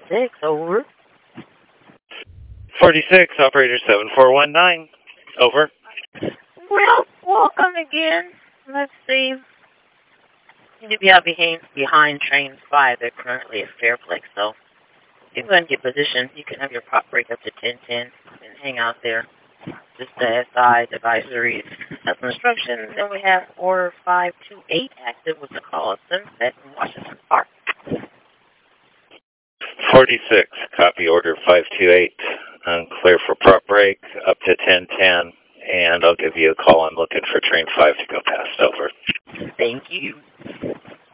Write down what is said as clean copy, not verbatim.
46, over. 46, operator 7419. Over. Well, welcome again. Let's see. You'll be out behind train 5. They're currently at Fairflex, so if you go and get positioned, you can have your prop break up to 1010 and hang out there. Just the SI advisories. That's instructions. Then we have order 528 active with the call of Sunset in Washington Park. 46, copy order 528. I'm clear for prop break up to 1010, and I'll give you a call. I'm looking for train 5 to go past. Over. Thank you.